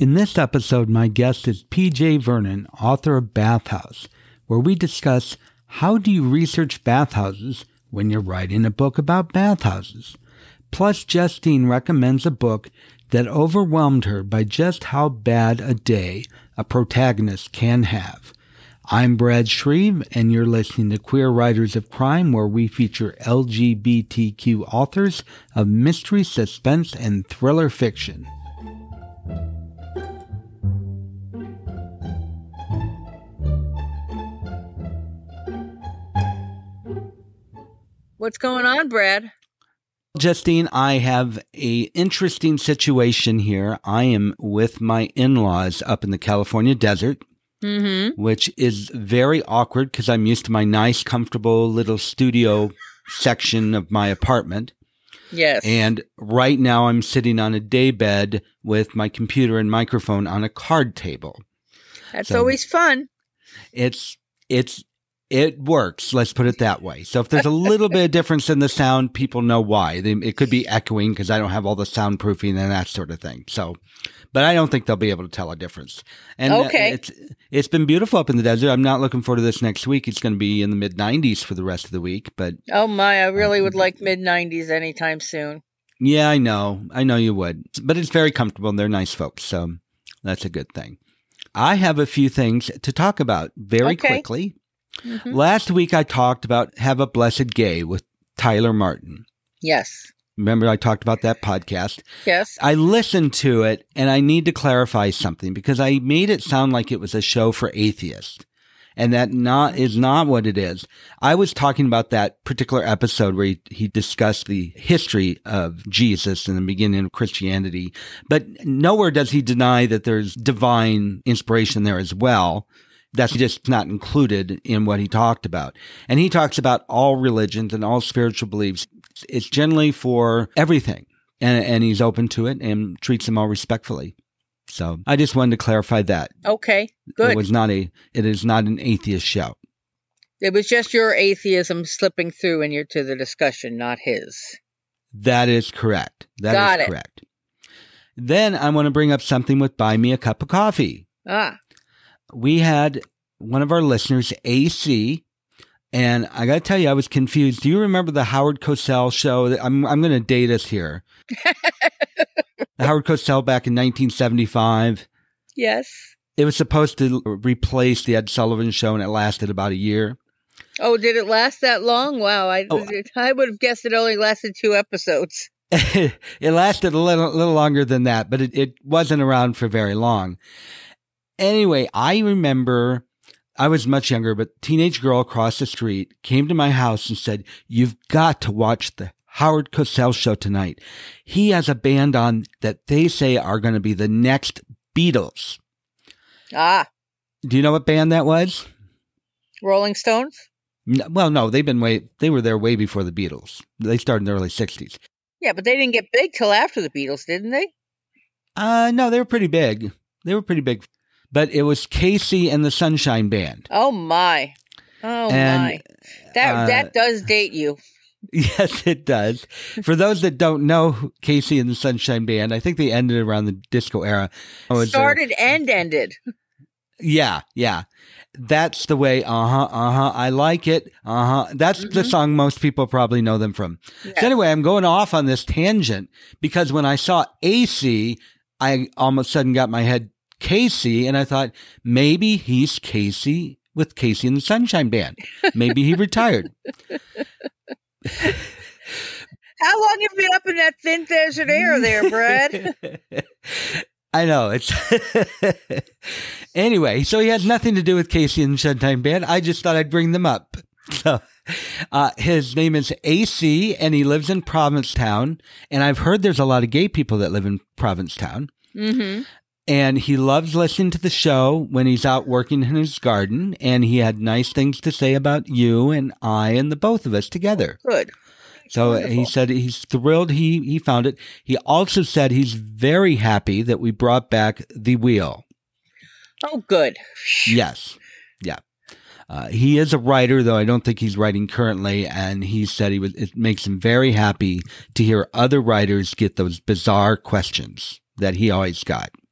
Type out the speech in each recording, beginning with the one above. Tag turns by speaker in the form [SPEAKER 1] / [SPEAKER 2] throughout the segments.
[SPEAKER 1] In this episode, my guest is P.J. Vernon, author of Bathhouse, where we discuss how do you research bathhouses when you're writing a book about bathhouses. Plus, Justine recommends a book that overwhelmed her by just how bad a day a protagonist can have. I'm Brad Shreve, and you're listening to Queer Writers of Crime, where we feature LGBTQ authors of mystery, suspense, and thriller fiction.
[SPEAKER 2] What's going on, Brad?
[SPEAKER 1] Justine, I have an interesting situation here. I am with my in-laws up in the California desert, which is very awkward because I'm used to my nice, comfortable little studio section of my apartment.
[SPEAKER 2] Yes.
[SPEAKER 1] And right now I'm sitting on a daybed with my computer and microphone on a card table.
[SPEAKER 2] That's always fun.
[SPEAKER 1] It works, let's put it that way. So if there's a little bit of difference in the sound, people know why. It could be echoing because I don't have all the soundproofing and that sort of thing. So, but I don't think they'll be able to tell a difference. And
[SPEAKER 2] okay.
[SPEAKER 1] It's been beautiful up in the desert. I'm not looking forward to this next week. It's going to be in the mid-90s for the rest of the week. But
[SPEAKER 2] oh my, I really would like mid-90s anytime soon.
[SPEAKER 1] Yeah, I know you would. But it's very comfortable and they're nice folks. So that's a good thing. I have a few things to talk about very quickly. Last week, I talked about Have a Blessed Gay with Tyler Martin.
[SPEAKER 2] Yes.
[SPEAKER 1] Remember I talked about that podcast?
[SPEAKER 2] Yes.
[SPEAKER 1] I listened to it, and I need to clarify something because I made it sound like it was a show for atheists, and that is not what it is. I was talking about that particular episode where he discussed the history of Jesus and the beginning of Christianity, but nowhere does he deny that there's divine inspiration there as well. That's just not included in what he talked about. And he talks about all religions and all spiritual beliefs. It's generally for everything. And he's open to it and treats them all respectfully. So I just wanted to clarify that.
[SPEAKER 2] Okay, good.
[SPEAKER 1] It is not an atheist show.
[SPEAKER 2] It was just your atheism slipping through to the discussion, not his.
[SPEAKER 1] That is correct. That is correct. Then I want to bring up something with Buy Me a Cup of Coffee. We had one of our listeners, AC, and I got to tell you, I was confused. Do you remember the Howard Cosell show? I'm going to date us here. The Howard Cosell back in 1975.
[SPEAKER 2] Yes.
[SPEAKER 1] It was supposed to replace the Ed Sullivan Show, and it lasted about a year.
[SPEAKER 2] Oh, did it last that long? Wow, I would have guessed it only lasted 2 episodes.
[SPEAKER 1] It lasted a little longer than that, but it wasn't around for very long. Anyway, I remember I was much younger, but a teenage girl across the street came to my house and said, "You've got to watch the Howard Cosell show tonight. He has a band on that they say are going to be the next Beatles." Do you know what band that was?
[SPEAKER 2] Rolling Stones?
[SPEAKER 1] Well, no, they were there way before the Beatles. They started in the early 60s.
[SPEAKER 2] Yeah, but they didn't get big till after the Beatles, didn't they?
[SPEAKER 1] No, they were pretty big. But it was Casey and the Sunshine Band.
[SPEAKER 2] Oh, my. That does date you.
[SPEAKER 1] Yes, it does. For those that don't know Casey and the Sunshine Band, I think they ended around the disco era.
[SPEAKER 2] Started and ended.
[SPEAKER 1] Yeah. That's the way, I like it, That's the song most people probably know them from. Yes. So anyway, I'm going off on this tangent because when I saw AC, I almost sudden got my head Casey, and I thought maybe he's Casey with Casey and the Sunshine Band. Maybe he retired.
[SPEAKER 2] How long have you been up in that thin desert air there, Brad?
[SPEAKER 1] I know. It's Anyway, so he has nothing to do with Casey and the Sunshine Band. I just thought I'd bring them up. So, his name is AC, and he lives in Provincetown. And I've heard there's a lot of gay people that live in Provincetown. And he loves listening to the show when he's out working in his garden. And he had nice things to say about you and I and the both of us together.
[SPEAKER 2] Good.
[SPEAKER 1] So
[SPEAKER 2] Wonderful.
[SPEAKER 1] He said he's thrilled he found it. He also said he's very happy that we brought back The Wheel.
[SPEAKER 2] Oh, good.
[SPEAKER 1] Yes. Yeah. He is a writer, though I don't think he's writing currently, and he said it makes him very happy to hear other writers get those bizarre questions that he always got.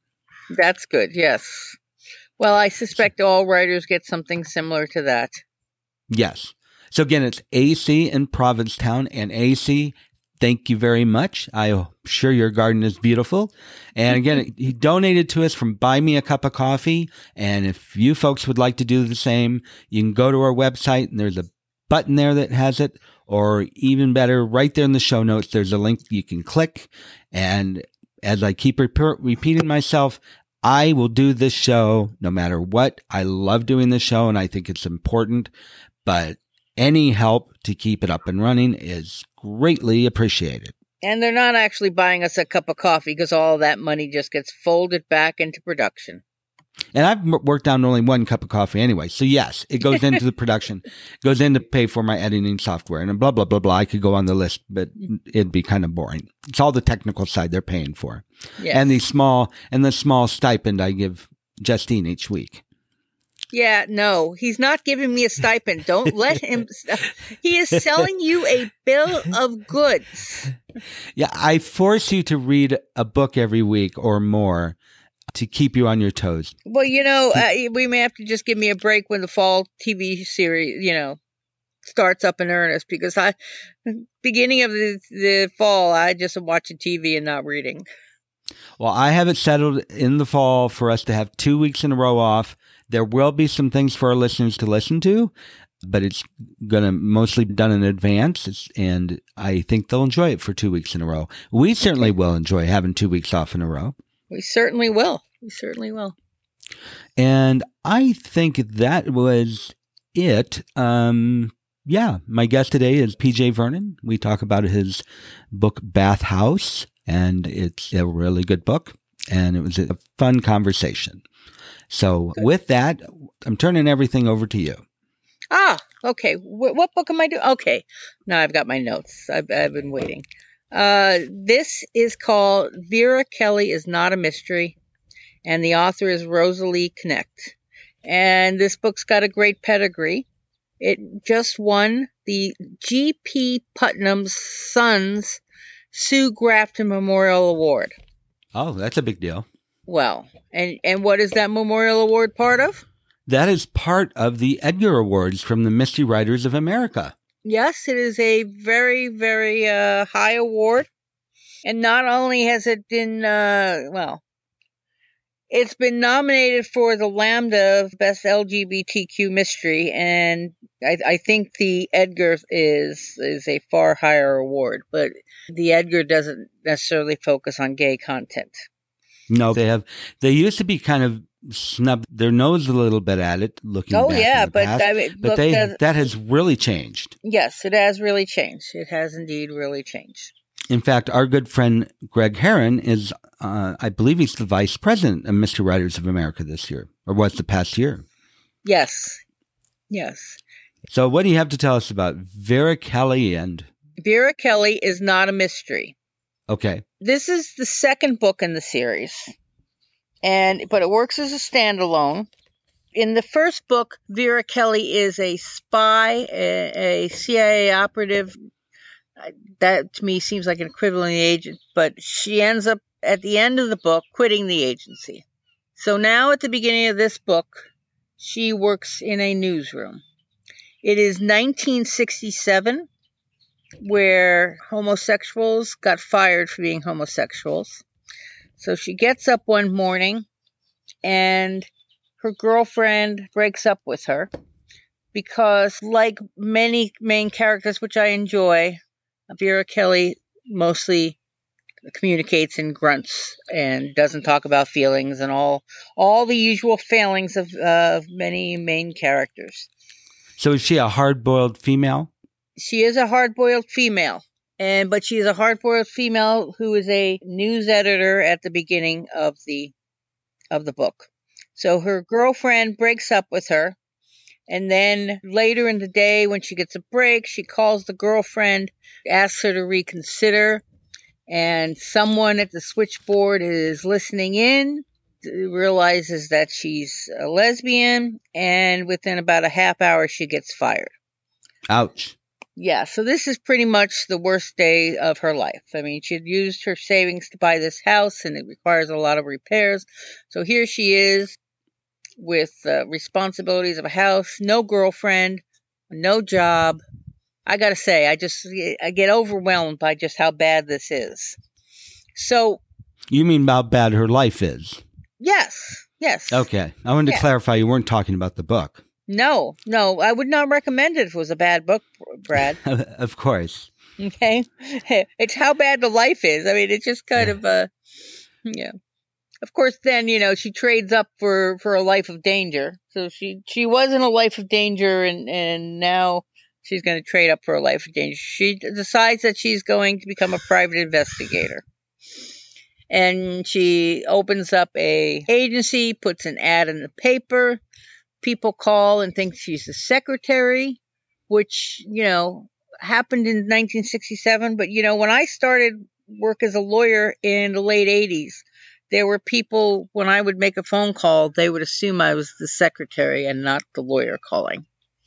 [SPEAKER 2] That's good. Yes. Well, I suspect all writers get something similar to that.
[SPEAKER 1] Yes. So again, it's AC in Provincetown, and AC, thank you very much. I'm sure your garden is beautiful. And again, he donated to us from Buy Me a Cup of Coffee. And if you folks would like to do the same, you can go to our website and there's a button there that has it, or even better, right there in the show notes, there's a link you can click. And as I keep repeating myself, I will do this show no matter what. I love doing this show and I think it's important, but any help to keep it up and running is greatly appreciated.
[SPEAKER 2] And they're not actually buying us a cup of coffee because all that money just gets folded back into production.
[SPEAKER 1] And I've worked down only one cup of coffee anyway. So yes, it goes into the production, goes in to pay for my editing software and blah, blah, blah, blah. I could go on the list, but it'd be kind of boring. It's all the technical side they're paying for.
[SPEAKER 2] Yes.
[SPEAKER 1] And the small stipend I give Justine each week.
[SPEAKER 2] Yeah, no, he's not giving me a stipend. Don't let him. He is selling you a bill of goods.
[SPEAKER 1] Yeah, I force you to read a book every week or more to keep you on your toes.
[SPEAKER 2] Well, we may have to just give me a break when the fall TV series, starts up in earnest, because beginning of the fall, I just am watching TV and not reading.
[SPEAKER 1] Well, I have it settled in the fall for us to have 2 weeks in a row off. There will be some things for our listeners to listen to, but it's going to mostly be done in advance, and I think they'll enjoy it for 2 weeks in a row. We certainly will enjoy having 2 weeks off in a row.
[SPEAKER 2] We certainly will. We certainly will.
[SPEAKER 1] And I think that was it. Yeah, my guest today is PJ Vernon. We talk about his book, Bath House, and it's a really good book, and it was a fun conversation. So with that, I'm turning everything over to you.
[SPEAKER 2] Okay. What book am I doing? Okay. Now I've got my notes. I've been waiting. This is called Vera Kelly is Not a Mystery, and the author is Rosalie Knecht. And this book's got a great pedigree. It just won the G.P. Putnam's Sons Sue Grafton Memorial Award.
[SPEAKER 1] Oh, that's a big deal.
[SPEAKER 2] Well, and what is that Memorial Award part of?
[SPEAKER 1] That is part of the Edgar Awards from the Mystery Writers of America.
[SPEAKER 2] Yes, it is a very, very high award. And not only has it been, it's been nominated for the Lambda Best LGBTQ Mystery, and I think the Edgar is a far higher award, but the Edgar doesn't necessarily focus on gay content.
[SPEAKER 1] No, they used to be kind of snubbed their nose a little bit at it, looking back in the past, but that has really changed.
[SPEAKER 2] Yes, it has really changed. It has indeed really changed.
[SPEAKER 1] In fact, our good friend Greg Herron is, I believe he's the vice president of Mystery Writers of America this year, or was the past year.
[SPEAKER 2] Yes.
[SPEAKER 1] So what do you have to tell us about Vera Kelly and...
[SPEAKER 2] Vera Kelly is Not a Mystery.
[SPEAKER 1] Okay.
[SPEAKER 2] This is the second book in the series, but it works as a standalone. In the first book, Vera Kelly is a spy, a CIA operative. That to me seems like an equivalent agent, but she ends up at the end of the book quitting the agency. So now at the beginning of this book, she works in a newsroom. It is 1967. Where homosexuals got fired for being homosexuals. So she gets up one morning and her girlfriend breaks up with her because, like many main characters, which I enjoy, Vera Kelly mostly communicates in grunts and doesn't talk about feelings and all the usual failings of many main characters.
[SPEAKER 1] So is she a hard-boiled female?
[SPEAKER 2] She is a hard-boiled female, but she is a hard-boiled female who is a news editor at the beginning of the book. So her girlfriend breaks up with her, and then later in the day when she gets a break, she calls the girlfriend, asks her to reconsider, and someone at the switchboard is listening in, realizes that she's a lesbian, and within about a half hour she gets fired.
[SPEAKER 1] Ouch.
[SPEAKER 2] Yeah, so this is pretty much the worst day of her life. I mean, she had used her savings to buy this house, and it requires a lot of repairs. So here she is with responsibilities of a house, no girlfriend, no job. I gotta say, I get overwhelmed by just how bad this is. So,
[SPEAKER 1] You mean how bad her life is?
[SPEAKER 2] yes.
[SPEAKER 1] Okay. I wanted to clarify you weren't talking about the book.
[SPEAKER 2] No, I would not recommend it if it was a bad book, Brad.
[SPEAKER 1] Of course.
[SPEAKER 2] Okay. It's how bad the life is. I mean, it's just kind of, yeah. Of course, then, she trades up for a life of danger. So she was in a life of danger, and now she's going to trade up for a life of danger. She decides that she's going to become a private investigator. And she opens up a agency, puts an ad in the paper. People call and think she's the secretary, which, happened in 1967. But, when I started work as a lawyer in the late 80s, there were people, when I would make a phone call, they would assume I was the secretary and not the lawyer calling.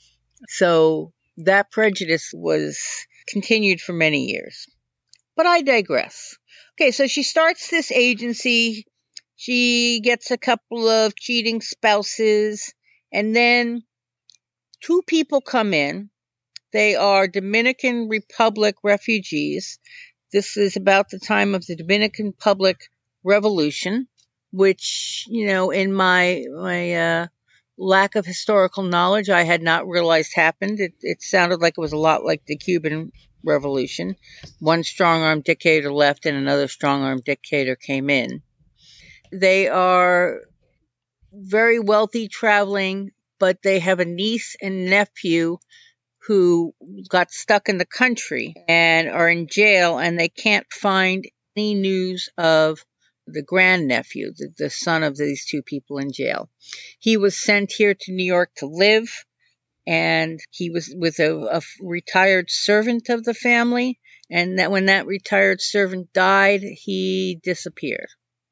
[SPEAKER 2] So that prejudice was continued for many years. But I digress. Okay, so she starts this agency. She gets a couple of cheating spouses, and then two people come in. They are Dominican Republic refugees. This is about the time of the Dominican Republic Revolution, which, in my lack of historical knowledge, I had not realized happened. It sounded like it was a lot like the Cuban Revolution. One strong-armed dictator left and another strong-armed dictator came in. They are very wealthy traveling, but they have a niece and nephew who got stuck in the country and are in jail, and they can't find any news of the grandnephew, the son of these two people in jail. He was sent here to New York to live, and he was with a retired servant of the family, and that when that retired servant died, he disappeared.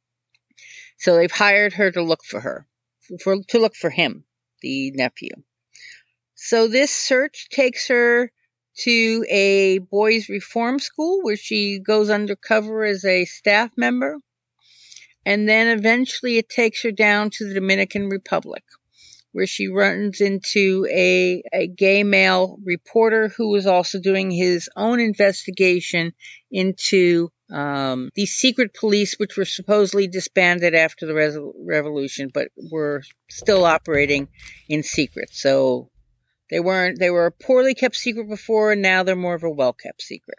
[SPEAKER 2] So they've hired her to look for her, to look for him, the nephew. So this search takes her to a boys' reform school where she goes undercover as a staff member. And then eventually it takes her down to the Dominican Republic, where she runs into a gay male reporter who was also doing his own investigation into the secret police, which were supposedly disbanded after the revolution, but were still operating in secret. So they were a poorly kept secret before, and now they're more of a well-kept secret.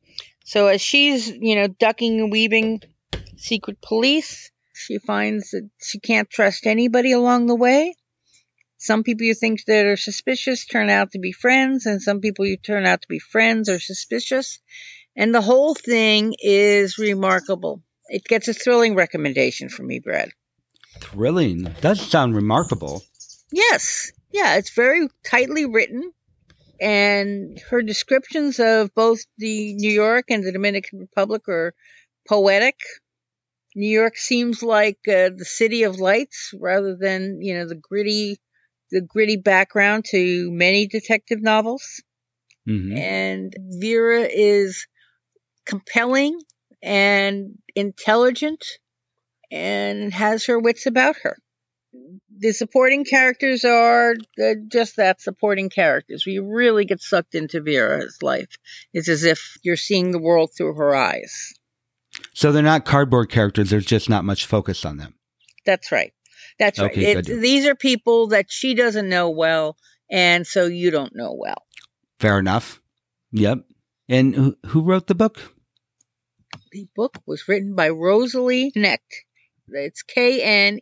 [SPEAKER 2] So as she's, ducking and weaving secret police, she finds that she can't trust anybody along the way. Some people you think that are suspicious turn out to be friends, and some people you turn out to be friends are suspicious. And the whole thing is remarkable. It gets a thrilling recommendation from me, Brad.
[SPEAKER 1] Thrilling? Does sound remarkable.
[SPEAKER 2] Yes. Yeah, it's very tightly written, and her descriptions of both the New York and the Dominican Republic are poetic. New York seems like the city of lights rather than, the gritty background to many detective novels.
[SPEAKER 1] Mm-hmm.
[SPEAKER 2] And Vera is compelling and intelligent and has her wits about her. The supporting characters are just that, supporting characters. We really get sucked into Vera's life. It's as if you're seeing the world through her eyes.
[SPEAKER 1] So they're not cardboard characters. There's just not much focus on them.
[SPEAKER 2] That's right.
[SPEAKER 1] Okay,
[SPEAKER 2] These are people that she doesn't know well, and so you don't know well.
[SPEAKER 1] Fair enough. Yep. And who wrote the book?
[SPEAKER 2] The book was written by Rosalie Knecht. It's Knecht.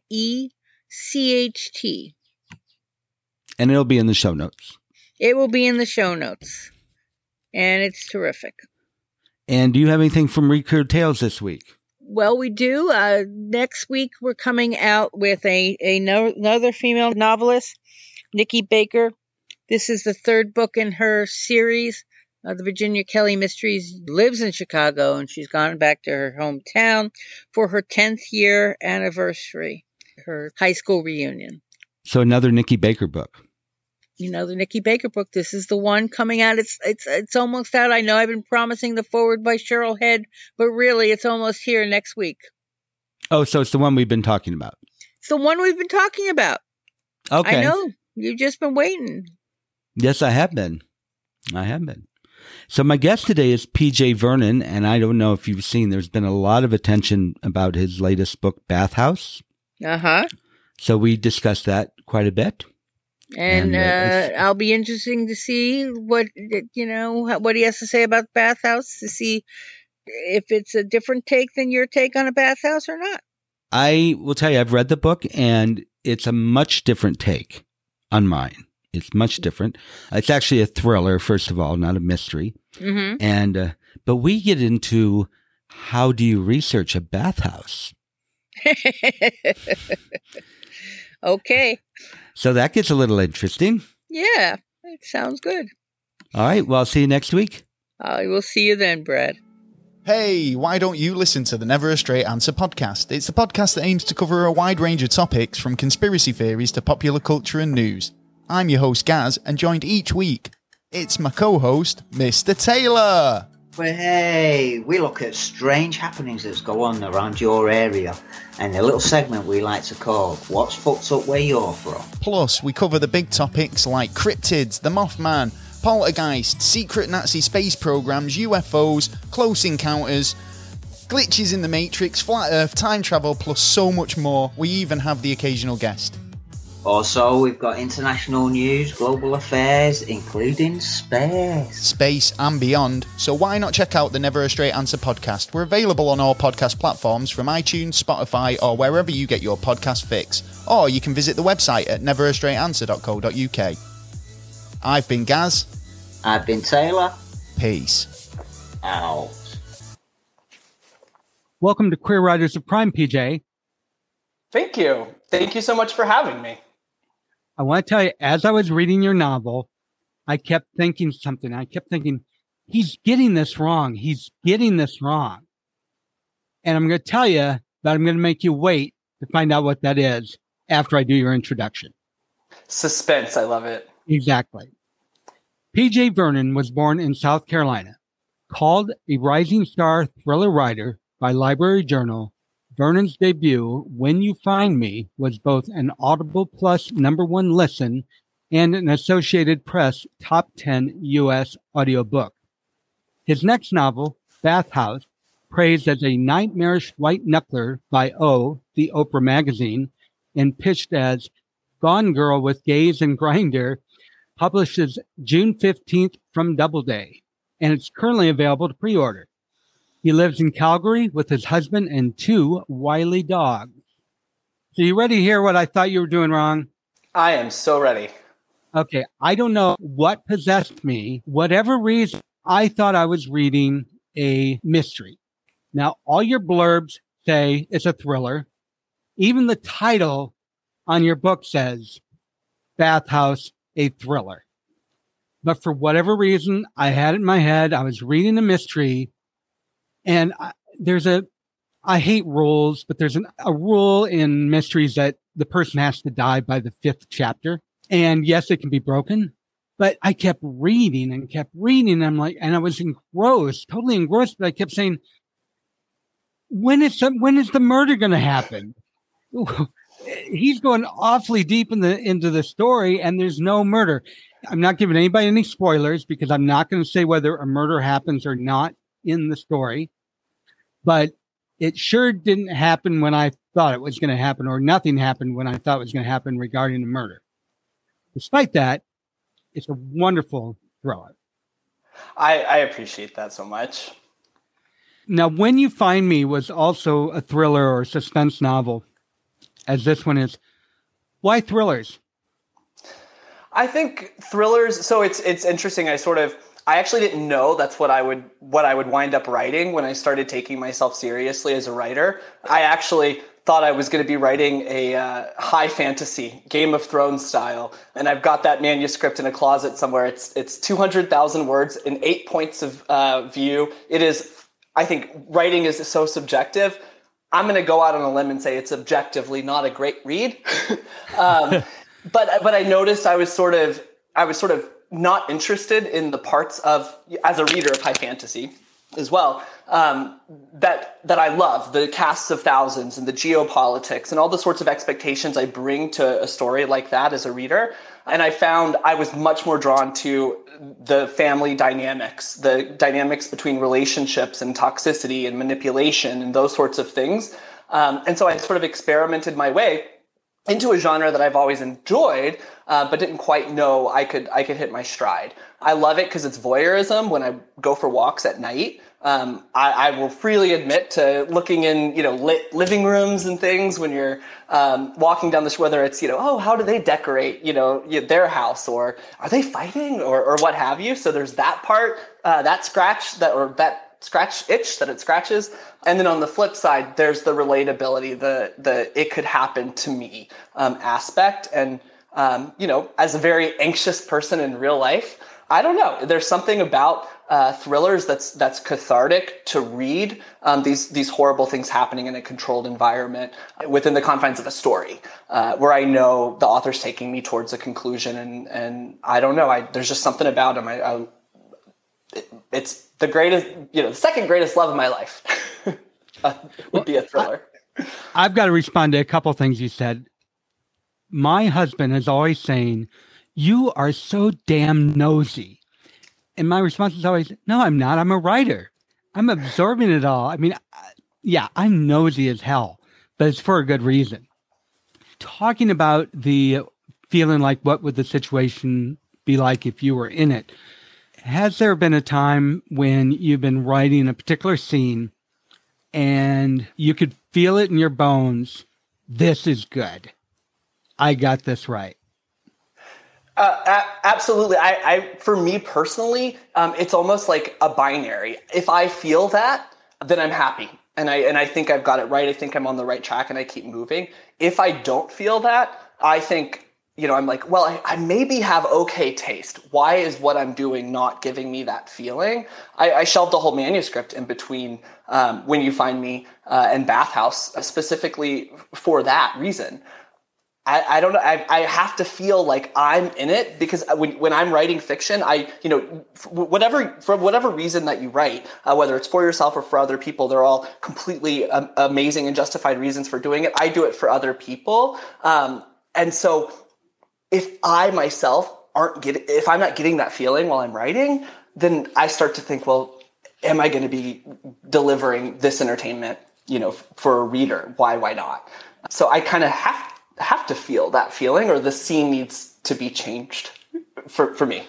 [SPEAKER 1] And it'll be in the show notes.
[SPEAKER 2] It will be in the show notes. And it's terrific.
[SPEAKER 1] And do you have anything from Recurred Tales this week?
[SPEAKER 2] Well, we do. Next week, we're coming out with another female novelist, Nikki Baker. This is the third book in her series. The Virginia Kelly Mysteries lives in Chicago, and she's gone back to her hometown for her 10th year anniversary, her high school reunion.
[SPEAKER 1] So another Nikki Baker book.
[SPEAKER 2] the Nikki Baker book. This is the one coming out. It's almost out. I know I've been promising the forward by Cheryl Head, but really it's almost here next week.
[SPEAKER 1] Oh, so it's the one we've been talking about.
[SPEAKER 2] It's the one we've been talking about.
[SPEAKER 1] Okay.
[SPEAKER 2] I know. You've just been waiting.
[SPEAKER 1] Yes, I have been. So my guest today is PJ Vernon, and I don't know if you've seen, there's been a lot of attention about his latest book, Bathhouse.
[SPEAKER 2] Uh-huh.
[SPEAKER 1] So we discussed that quite a bit.
[SPEAKER 2] And I'll be interesting to see what he has to say about Bathhouse, to see if it's a different take than your take on a bathhouse or not.
[SPEAKER 1] I will tell you, I've read the book, and it's a much different take on mine. It's much different. It's actually a thriller, first of all, not a mystery.
[SPEAKER 2] Mm-hmm.
[SPEAKER 1] And but we get into how do you research a bathhouse?
[SPEAKER 2] Okay.
[SPEAKER 1] So that gets a little interesting.
[SPEAKER 2] Yeah, it sounds good.
[SPEAKER 1] All right. Well, I'll see you next week.
[SPEAKER 2] I will see you then, Brad.
[SPEAKER 3] Hey, why don't you listen to the Never a Straight Answer podcast? It's the podcast that aims to cover a wide range of topics, from conspiracy theories to popular culture and news. I'm your host, Gaz, and joined each week, it's my co-host, Mr. Taylor.
[SPEAKER 4] Well, hey, we look at strange happenings that go on around your area, and a little segment we like to call What's Fucked Up Where You're From.
[SPEAKER 3] Plus, we cover the big topics like cryptids, the Mothman, poltergeist, secret Nazi space programs, UFOs, close encounters, glitches in the Matrix, flat Earth, time travel, plus so much more. We even have the occasional guest.
[SPEAKER 4] Also, we've got international news, global affairs, including space.
[SPEAKER 3] Space and beyond. So why not check out the Never a Straight Answer podcast? We're available on all podcast platforms from iTunes, Spotify, or wherever you get your podcast fix. Or you can visit the website at neverastraightanswer.co.uk. I've been Gaz.
[SPEAKER 4] I've been Taylor.
[SPEAKER 3] Peace.
[SPEAKER 4] Out.
[SPEAKER 1] Welcome to Queer Writers of Crime, PJ.
[SPEAKER 5] Thank you. Thank you so much for having me.
[SPEAKER 1] I want to tell you, as I was reading your novel, I kept thinking something. I kept thinking, he's getting this wrong. He's getting this wrong. And I'm going to tell you, but I'm going to make you wait to find out what that is after I do your introduction.
[SPEAKER 5] Suspense. I love it.
[SPEAKER 1] Exactly. PJ Vernon was born in South Carolina. Called a rising star thriller writer by Library Journal, Vernon's debut, When You Find Me, was both an Audible Plus #1 listen and an Associated Press top 10 U.S. audiobook. His next novel, Bathhouse, praised as a nightmarish white knuckler by O, the Oprah magazine, and pitched as Gone Girl with Gaze and Grindr, publishes June 15th from Doubleday, and it's currently available to pre-order. He lives in Calgary with his husband and 2 wily dogs. So you ready to hear what I thought you were doing wrong?
[SPEAKER 5] I am so ready.
[SPEAKER 1] Okay, I don't know what possessed me. Whatever reason, I thought I was reading a mystery. Now, all your blurbs say it's a thriller. Even the title on your book says Bathhouse, a thriller. But for whatever reason, I had it in my head. I was reading a mystery. And I hate rules, but there's a rule in mysteries that the person has to die by the 5th chapter. And yes, it can be broken, but I kept reading. And I'm like, and I was engrossed, totally engrossed, but I kept saying, when is the murder going to happen? He's going awfully deep into the story, and there's no murder. I'm not giving anybody any spoilers because I'm not going to say whether a murder happens or not in the story, but it sure didn't happen when I thought it was going to happen, or nothing happened when I thought it was going to happen regarding the murder. Despite that, it's a wonderful thriller.
[SPEAKER 5] I appreciate that so much.
[SPEAKER 1] Now, When You Find Me was also a thriller or suspense novel, as this one is. Why thrillers?
[SPEAKER 5] I think thrillers, so it's interesting. I actually didn't know that's what I would wind up writing when I started taking myself seriously as a writer. I actually thought I was going to be writing a high fantasy, Game of Thrones style, and I've got that manuscript in a closet somewhere. It's 200,000 words in 8 points of view. It is, I think, writing is so subjective. I'm going to go out on a limb and say it's objectively not a great read. But I noticed I was sort of I was sort of not interested in the parts of, as a reader of high fantasy as well, that I love, the casts of thousands and the geopolitics and all the sorts of expectations I bring to a story like that as a reader. And I found I was much more drawn to the family dynamics, the dynamics between relationships and toxicity and manipulation and those sorts of things. And so I sort of experimented my way into a genre that I've always enjoyed, but didn't quite know I could hit my stride. I love it because it's voyeurism when I go for walks at night. I will freely admit to looking in, lit living rooms and things when you're walking down this, whether it's, oh, how do they decorate, their house, or are they fighting, or what have you. So there's that part, that scratch itch that it scratches. And then on the flip side, there's the relatability, the it could happen to me aspect. And, as a very anxious person in real life, I don't know. There's something about thrillers that's cathartic to read, these horrible things happening in a controlled environment within the confines of a story, where I know the author's taking me towards a conclusion, and I don't know. There's just something about him. It's the greatest, the second greatest love of my life would be a thriller.
[SPEAKER 1] I've got to respond to a couple of things you said. My husband is always saying, "You are so damn nosy." And my response is always, "No, I'm not. I'm a writer. I'm absorbing it all." I mean, yeah, I'm nosy as hell, but it's for a good reason. Talking about the feeling like, what would the situation be like if you were in it? Has there been a time when you've been writing a particular scene and you could feel it in your bones? This is good. I got this right.
[SPEAKER 5] Absolutely. For me personally, it's almost like a binary. If I feel that, then I'm happy. And I think I've got it right. I think I'm on the right track and I keep moving. If I don't feel that, I think, I'm like, well, I maybe have okay taste. Why is what I'm doing not giving me that feeling? I shelved the whole manuscript in between When You Find Me and Bathhouse, specifically for that reason. I don't know. I have to feel like I'm in it, because when I'm writing fiction, for whatever reason that you write, whether it's for yourself or for other people, they're all completely amazing and justified reasons for doing it. I do it for other people. And so if I myself if I'm not getting that feeling while I'm writing, then I start to think, well, am I going to be delivering this entertainment, for a reader? Why not? So I kind of have to feel that feeling, or the scene needs to be changed for me.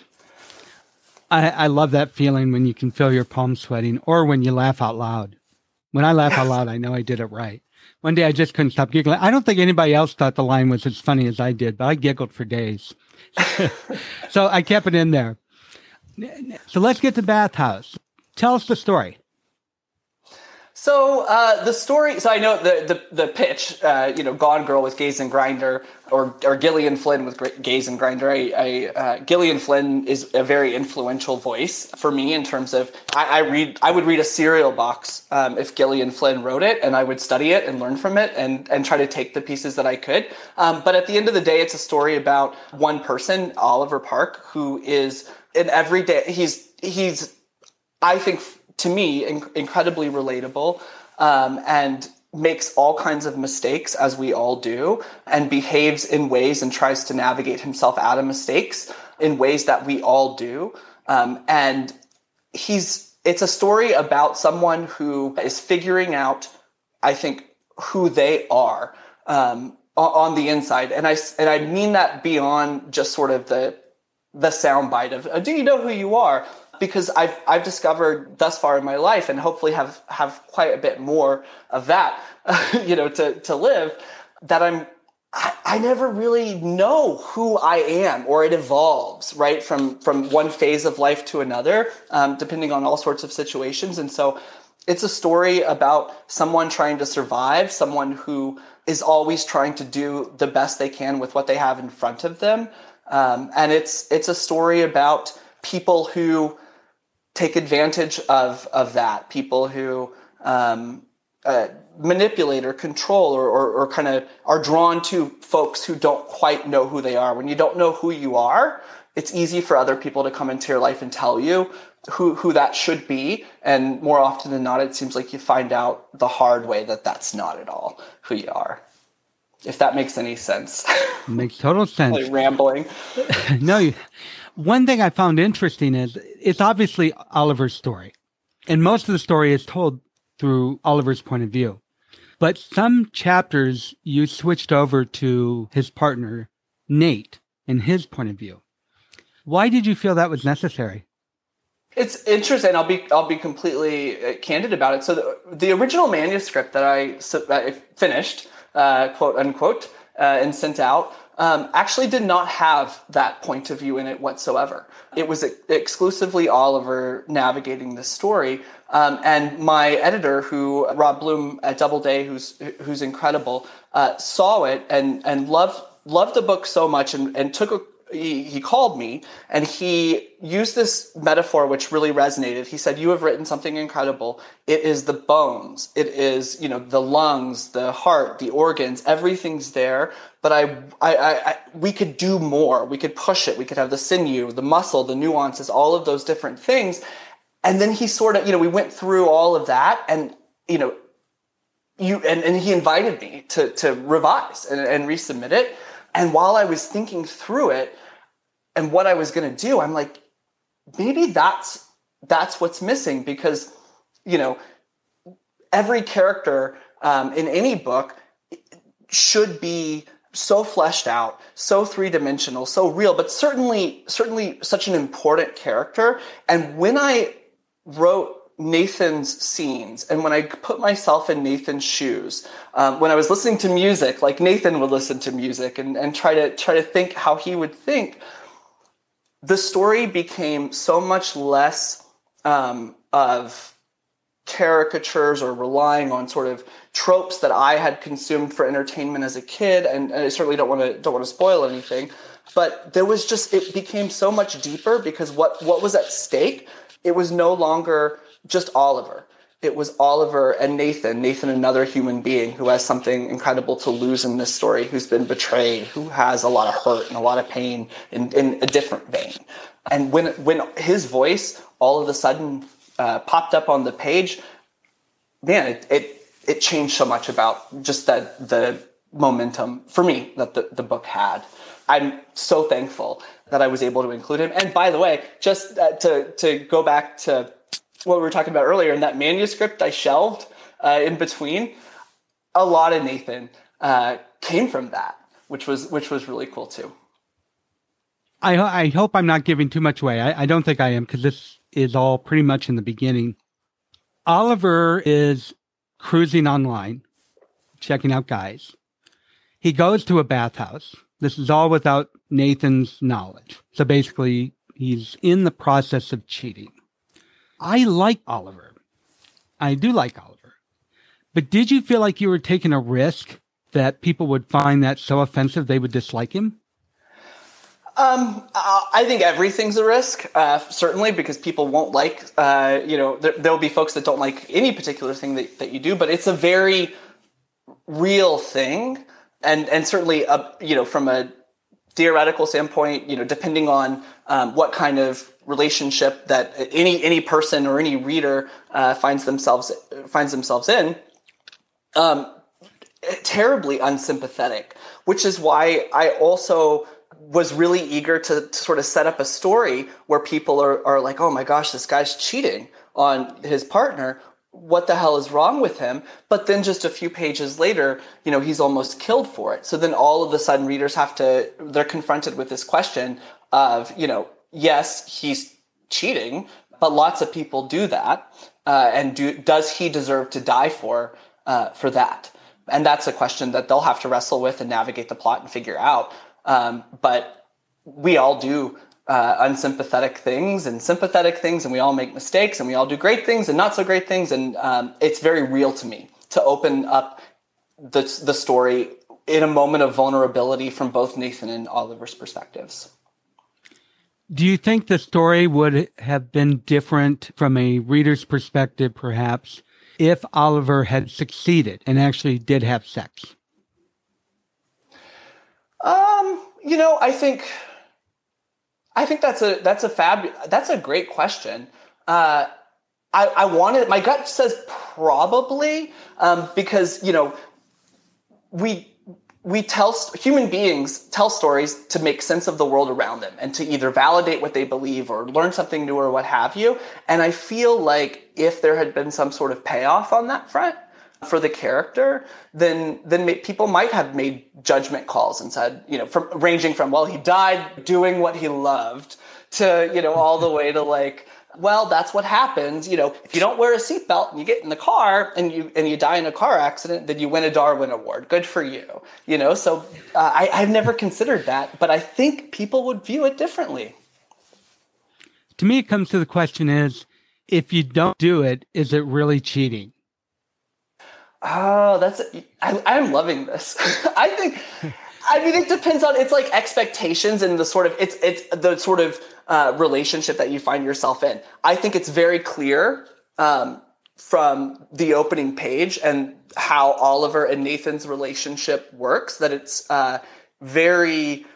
[SPEAKER 1] I love that feeling when you can feel your palms sweating, or when you laugh out loud. When I laugh out loud, I know I did it right. One day I just couldn't stop giggling. I don't think anybody else thought the line was as funny as I did, but I giggled for days. So I kept it in there. So let's get to Bathhouse. Tell us the story.
[SPEAKER 5] So the story. So I know the pitch. Gone Girl was Gaze and Grinder, or Gillian Flynn was Gaze and Grinder. Gillian Flynn is a very influential voice for me in terms of I would read a cereal box if Gillian Flynn wrote it, and I would study it and learn from it and try to take the pieces that I could. But at the end of the day, it's a story about one person, Oliver Park, who is an everyday. He's I think, to me, incredibly relatable, and makes all kinds of mistakes, as we all do, and behaves in ways and tries to navigate himself out of mistakes in ways that we all do. And it's a story about someone who is figuring out, I think, who they are on the inside. And I mean that beyond just sort of the soundbite of, do you know who you are? Because I've discovered thus far in my life, and hopefully have quite a bit more of that, to live, that I never really know who I am, or it evolves, right, from one phase of life to another, depending on all sorts of situations. And so it's a story about someone trying to survive, someone who is always trying to do the best they can with what they have in front of them. And it's a story about people who take advantage of that, people who manipulate or control or kind of are drawn to folks who don't quite know who they are. When you don't know who you are, it's easy for other people to come into your life and tell you who that should be. And more often than not, it seems like you find out the hard way that that's not at all who you are. If that makes any sense.
[SPEAKER 1] Makes total sense.
[SPEAKER 5] Like rambling.
[SPEAKER 1] No, one thing I found interesting is it's obviously Oliver's story. And most of the story is told through Oliver's point of view. But some chapters you switched over to his partner, Nate, and his point of view. Why did you feel that was necessary?
[SPEAKER 5] It's interesting. I'll be completely candid about it. So the original manuscript that I finished, quote unquote, and sent out, actually did not have that point of view in it whatsoever. It was exclusively Oliver navigating the story. And my editor, Rob Bloom at Doubleday, who's incredible, saw it and loved the book so much and he called me and he used this metaphor which really resonated. He said, "You have written something incredible. It is the bones. It is, the lungs, the heart, the organs, everything's there. But we could do more. We could push it. We could have the sinew, the muscle, the nuances, all of those different things." And then he sort of, we went through all of that and, and he invited me to revise and resubmit it. And while I was thinking through it and what I was going to do, I'm like, maybe that's what's missing because, every character in any book should be so fleshed out, so three-dimensional, so real, but certainly such an important character. And when I wrote Nathan's scenes, and when I put myself in Nathan's shoes, when I was listening to music, like Nathan would listen to music and try to think how he would think, the story became so much less of caricatures or relying on sort of tropes that I had consumed for entertainment as a kid, and I certainly don't want to spoil anything, but it became so much deeper because what was at stake, it was no longer just Oliver. It was Oliver and Nathan, another human being who has something incredible to lose in this story, who's been betrayed, who has a lot of hurt and a lot of pain in a different vein. And when his voice all of a sudden popped up on the page, man, it changed so much about just the momentum for me that the book had. I'm so thankful that I was able to include him. And by the way, just to go back to what we were talking about earlier, in that manuscript I shelved in between, a lot of Nathan came from that, which was really cool too.
[SPEAKER 1] I hope I'm not giving too much away. I don't think I am, because this is all pretty much in the beginning. Oliver is cruising online, checking out guys. He goes to a bathhouse. This is all without Nathan's knowledge. So basically, he's in the process of cheating. I like Oliver. I do like Oliver. But did you feel like you were taking a risk that people would find that so offensive they would dislike him?
[SPEAKER 5] I think everything's a risk, certainly, because people won't like, there'll be folks that don't like any particular thing that you do, but it's a very real thing. And certainly, from a theoretical standpoint, depending on what kind of relationship that any person or any reader finds themselves in, terribly unsympathetic, which is why I also was really eager to sort of set up a story where people are like, oh my gosh, this guy's cheating on his partner. What the hell is wrong with him? But then just a few pages later, he's almost killed for it. So then all of a sudden readers they're confronted with this question of, yes, he's cheating, but lots of people do that. Does he deserve to die for that? And that's a question that they'll have to wrestle with and navigate the plot and figure out. But we all do unsympathetic things and sympathetic things, and we all make mistakes, and we all do great things and not so great things. And it's very real to me to open up the story in a moment of vulnerability from both Nathan and Oliver's perspectives.
[SPEAKER 1] Do you think the story would have been different from a reader's perspective, perhaps, if Oliver had succeeded and actually did have sex?
[SPEAKER 5] I think that's a great question. I wanted, my gut says probably, because, human beings tell stories to make sense of the world around them and to either validate what they believe or learn something new or what have you. And I feel like if there had been some sort of payoff on that front for the character, then people might have made judgment calls and said, ranging from, well, he died doing what he loved to, all the way to like, well, that's what happens. If you don't wear a seatbelt and you get in the car and you die in a car accident, then you win a Darwin Award. Good for you. So I've never considered that, but I think people would view it differently.
[SPEAKER 1] To me, it comes to the question is, if you don't do it, is it really cheating?
[SPEAKER 5] Oh, I'm loving this. It depends on, it's like expectations and the sort of, it's the sort of relationship that you find yourself in. I think it's very clear from the opening page and how Oliver and Nathan's relationship works that it's very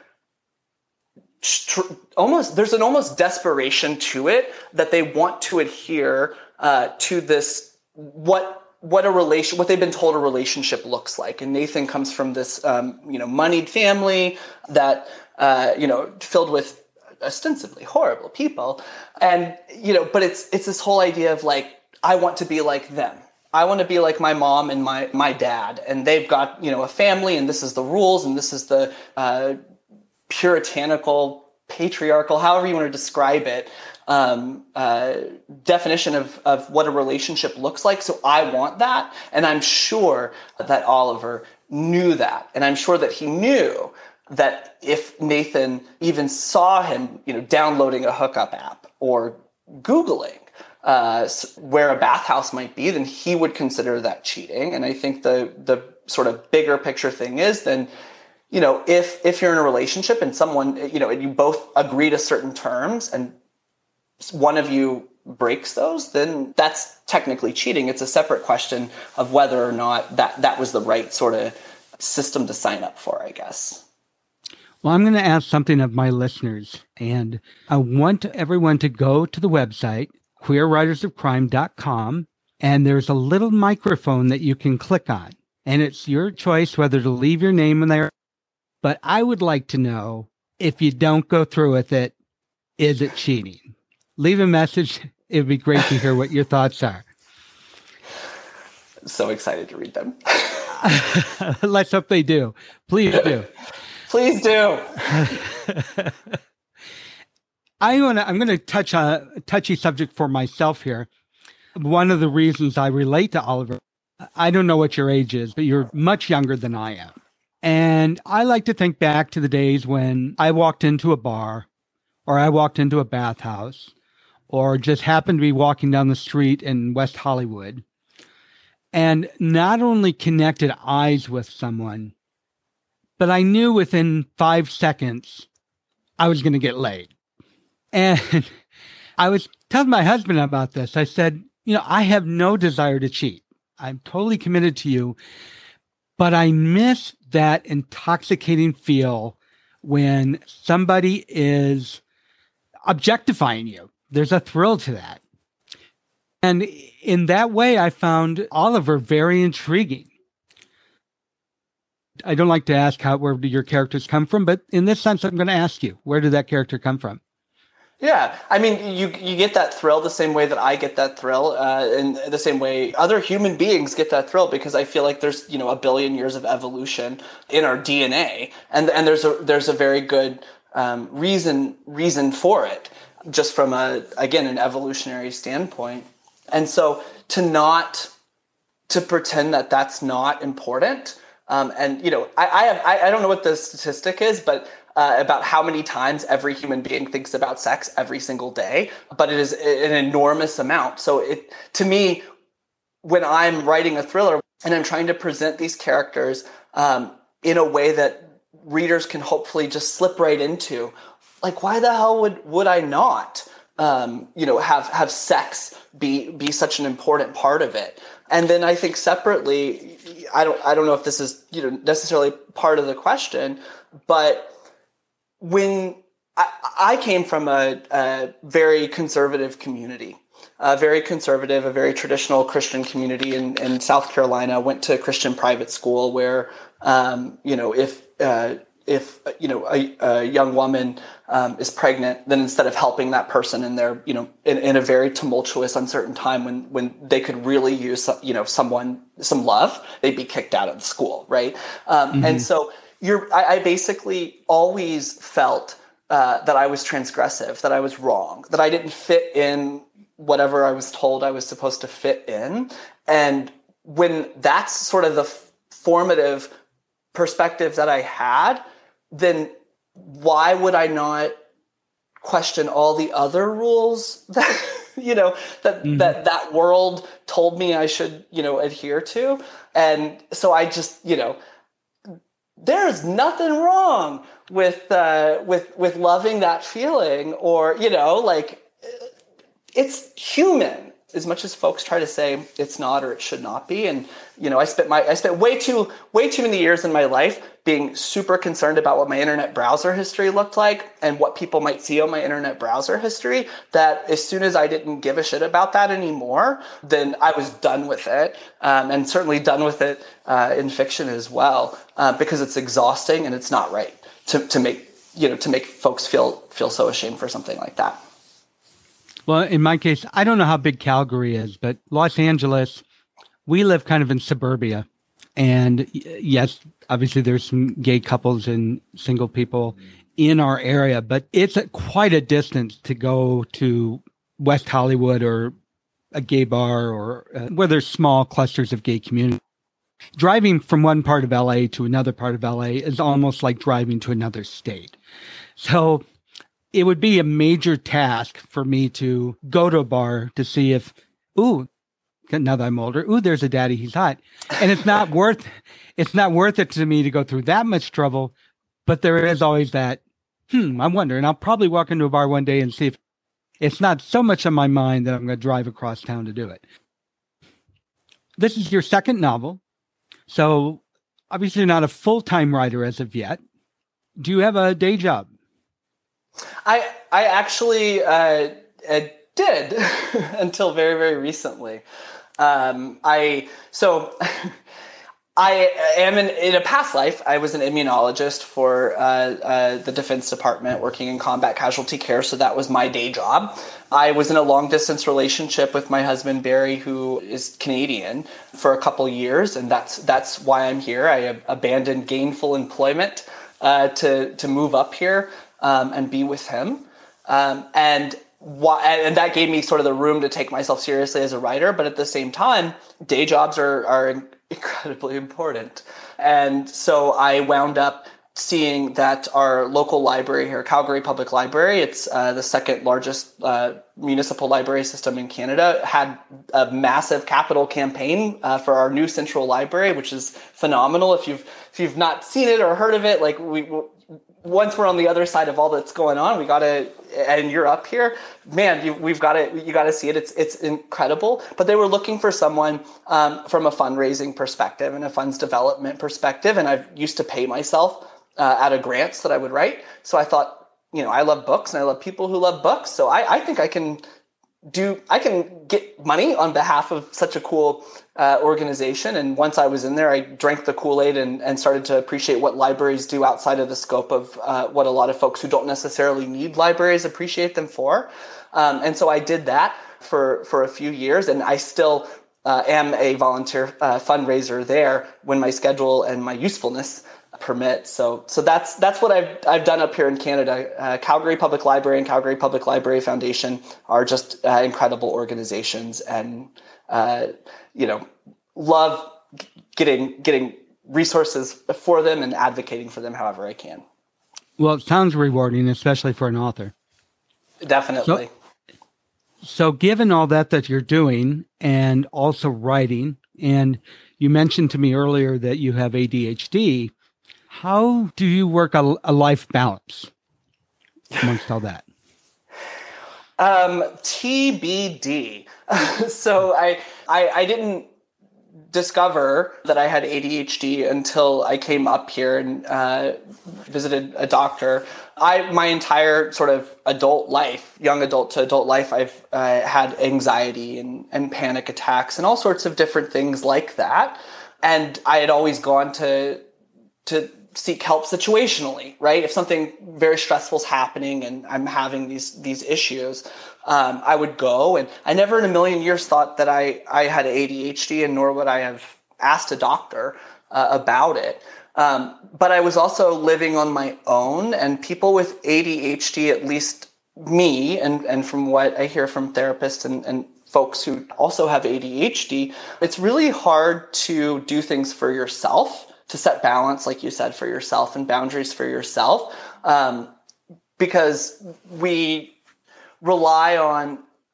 [SPEAKER 5] there's an almost desperation to it that they want to adhere to this, what they've been told a relationship looks like. And Nathan comes from this, moneyed family that, filled with ostensibly horrible people. And, but it's this whole idea of like, I want to be like them. I want to be like my mom and my dad. And they've got, a family, and this is the rules, and this is the puritanical, patriarchal, however you want to describe it, definition of what a relationship looks like. So I want that. And I'm sure that Oliver knew that. And I'm sure that he knew that if Nathan even saw him, downloading a hookup app or Googling where a bathhouse might be, then he would consider that cheating. And I think the sort of bigger picture thing is then, if you're in a relationship and someone, and you both agree to certain terms and one of you breaks those, then that's technically cheating. It's a separate question of whether or not that was the right sort of system to sign up for, I guess.
[SPEAKER 1] Well, I'm going to ask something of my listeners, and I want everyone to go to the website, queerwritersofcrime.com, and there's a little microphone that you can click on, and it's your choice whether to leave your name in there. But I would like to know, if you don't go through with it, is it cheating? Leave a message. It would be great to hear what your thoughts are.
[SPEAKER 5] So excited to read them.
[SPEAKER 1] Let's hope they do. Please do.
[SPEAKER 5] Please do.
[SPEAKER 1] I'm going to touch on a touchy subject for myself here. One of the reasons I relate to Oliver, I don't know what your age is, but you're much younger than I am. And I like to think back to the days when I walked into a bar, or I walked into a bathhouse, or just happened to be walking down the street in West Hollywood, and not only connected eyes with someone, but I knew within 5 seconds I was going to get laid. And I was telling my husband about this. I said, I have no desire to cheat. I'm totally committed to you, but I miss that intoxicating feel when somebody is objectifying you. There's a thrill to that. And in that way, I found Oliver very intriguing. I don't like to ask where do your characters come from, but in this sense, I'm going to ask you, where did that character come from?
[SPEAKER 5] Yeah, I mean, you get that thrill the same way that I get that thrill, in the same way other human beings get that thrill, because I feel like there's a billion years of evolution in our DNA, and there's a very good reason for it, just from an evolutionary standpoint. And so to pretend that that's not important, I don't know what the statistic is, but about how many times every human being thinks about sex every single day, but it is an enormous amount. So to me, when I'm writing a thriller and I'm trying to present these characters in a way that readers can hopefully just slip right into, like, why the hell would I not, have sex be such an important part of it? And then I think separately, I don't know if this is necessarily part of the question, but when I came from a very conservative community, a very traditional Christian community in South Carolina. Went to a Christian private school where, if a young woman is pregnant, then instead of helping that person in their, in a very tumultuous, uncertain time when they could really use, some love, they'd be kicked out of the school, right? And so I basically always felt that I was transgressive, that I was wrong, that I didn't fit in whatever I was told I was supposed to fit in. And when that's sort of the formative perspective that I had, then why would I not question all the other rules that, that world told me I should, adhere to? And so I just, there's nothing wrong with loving that feeling, or, it's human, as much as folks try to say it's not or it should not be. And, I spent way too many years in my life being super concerned about what my internet browser history looked like and what people might see on my internet browser history, that as soon as I didn't give a shit about that anymore, then I was done with it. And certainly done with it in fiction as well, because it's exhausting and it's not right to make folks feel so ashamed for something like that.
[SPEAKER 1] Well, in my case, I don't know how big Calgary is, but Los Angeles, we live kind of in suburbia. And yes, obviously there's some gay couples and single people in our area, but it's quite a distance to go to West Hollywood or a gay bar or where there's small clusters of gay community. Driving from one part of LA to another part of LA is almost like driving to another state. So it would be a major task for me to go to a bar to see if, now that I'm older, there's a daddy, he's hot. And it's not worth it to me to go through that much trouble. But there is always that, I wonder, and I'll probably walk into a bar one day and see if it's not so much on my mind that I'm going to drive across town to do it. This is your second novel. So obviously you're not a full-time writer as of yet. Do you have a day job?
[SPEAKER 5] I actually did until very, very recently. I am in a past life, I was an immunologist for the Defense Department working in combat casualty care. So that was my day job. I was in a long distance relationship with my husband, Barry, who is Canadian, for a couple years. And that's why I'm here. I abandoned gainful employment to move up here and be with him. And that gave me sort of the room to take myself seriously as a writer. But at the same time, day jobs are incredibly important. And so I wound up seeing that our local library here, Calgary Public Library, it's the second largest municipal library system in Canada, had a massive capital campaign for our new central library, which is phenomenal. If you've not seen it or heard of it, like once we're on the other side of all that's going on, and you're up here, man, you got to see it. It's incredible. But they were looking for someone from a fundraising perspective and a funds development perspective. And I used to pay myself out of grants that I would write. So I thought, I love books and I love people who love books. So I think I can get money on behalf of such a cool organization. And once I was in there, I drank the Kool-Aid and started to appreciate what libraries do outside of the scope of what a lot of folks who don't necessarily need libraries appreciate them for. And so I did that for a few years, and I still am a volunteer fundraiser there when my schedule and my usefulness permit. So that's what I've done up here in Canada. Calgary Public Library and Calgary Public Library Foundation are just incredible organizations, and love getting resources for them and advocating for them however I can.
[SPEAKER 1] Well, it sounds rewarding, especially for an author.
[SPEAKER 5] Definitely.
[SPEAKER 1] So given all that you're doing and also writing, and you mentioned to me earlier that you have ADHD, how do you work a life balance amongst all that? TBD. So I didn't
[SPEAKER 5] discover that I had ADHD until I came up here and visited a doctor. My entire sort of adult life, young adult to adult life, I've had anxiety and panic attacks and all sorts of different things like that. And I had always gone to seek help situationally, right? If something very stressful is happening and I'm having these issues, I would go, and I never in a million years thought that I had ADHD, and nor would I have asked a doctor about it. But I was also living on my own, and people with ADHD, at least me, and from what I hear from therapists and folks who also have ADHD, it's really hard to do things for yourself, to set balance, like you said, for yourself and boundaries for yourself, because we rely on,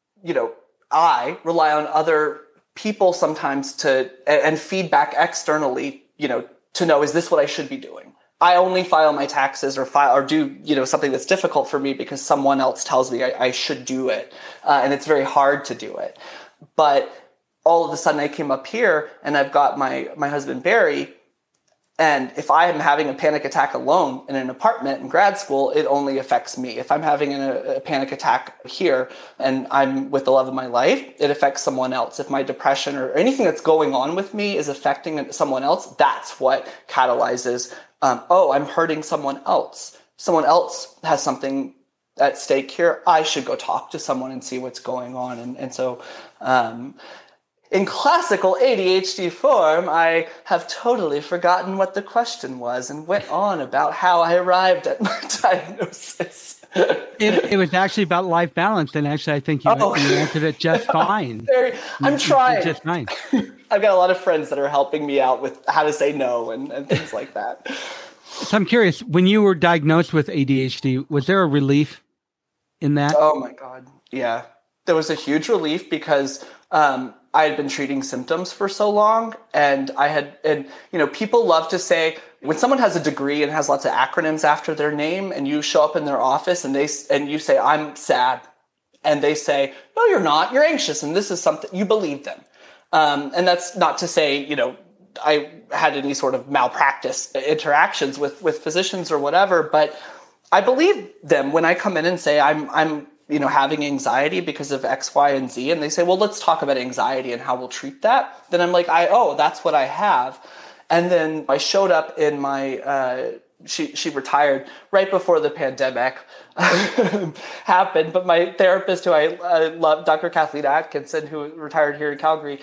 [SPEAKER 5] I rely on other people sometimes and feedback externally, to know, is this what I should be doing? I only file my taxes or do, something that's difficult for me because someone else tells me I should do it. And it's very hard to do it. But all of a sudden I came up here and I've got my husband, Barry. And if I am having a panic attack alone in an apartment in grad school, it only affects me. If I'm having a panic attack here and I'm with the love of my life, it affects someone else. If my depression or anything that's going on with me is affecting someone else, that's what catalyzes, I'm hurting someone else. Someone else has something at stake here. I should go talk to someone and see what's going on. And so, in classical ADHD form, I have totally forgotten what the question was and went on about how I arrived at my diagnosis.
[SPEAKER 1] It was actually about life balance, and actually I think you answered it just fine.
[SPEAKER 5] I'm trying.
[SPEAKER 1] Just fine.
[SPEAKER 5] I've got a lot of friends that are helping me out with how to say no and things like that.
[SPEAKER 1] So I'm curious, when you were diagnosed with ADHD, was there a relief in that?
[SPEAKER 5] Oh my God. Yeah. There was a huge relief because I had been treating symptoms for so long, and people love to say, when someone has a degree and has lots of acronyms after their name, and you show up in their office and you say, I'm sad, and they say, no, you're not, you're anxious, and this is something, you believe them. And that's not to say, I had any sort of malpractice interactions with physicians or whatever, but I believe them when I come in and say, I'm having anxiety because of X, Y, and Z. And they say, well, let's talk about anxiety and how we'll treat that. Then I'm like, that's what I have. And then I showed up in my, she retired right before the pandemic happened. But my therapist, who I love, Dr. Kathleen Atkinson, who retired here in Calgary,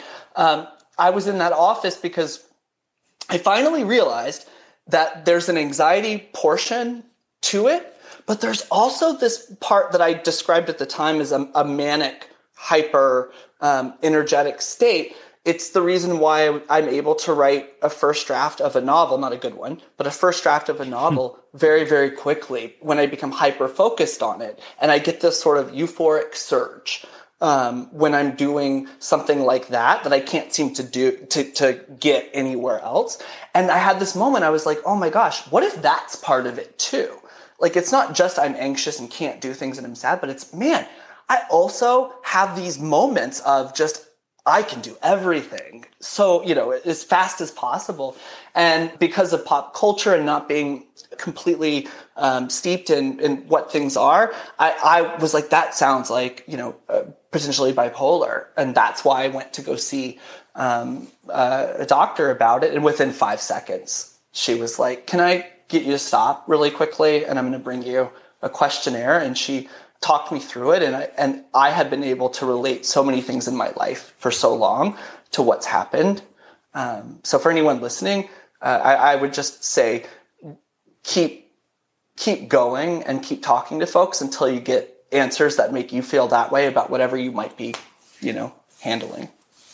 [SPEAKER 5] I was in that office because I finally realized that there's an anxiety portion to it. But there's also this part that I described at the time as a manic, hyper, energetic state. It's the reason why I'm able to write a first draft of a novel, not a good one, but a first draft of a novel very, very quickly when I become hyper focused on it. And I get this sort of euphoric surge when I'm doing something like that I can't seem to get anywhere else. And I had this moment, I was like, oh my gosh, what if that's part of it too? Like, it's not just I'm anxious and can't do things and I'm sad, but it's, man, I also have these moments of just, I can do everything. So, as fast as possible. And because of pop culture and not being completely steeped in what things are, I was like, that sounds like, potentially bipolar. And that's why I went to go see a doctor about it. And within 5 seconds, she was like, can I get you to stop really quickly, and I'm going to bring you a questionnaire. And she talked me through it, and I had been able to relate so many things in my life for so long to what's happened. So for anyone listening, I would just say keep going and keep talking to folks until you get answers that make you feel that way about whatever you might be, handling.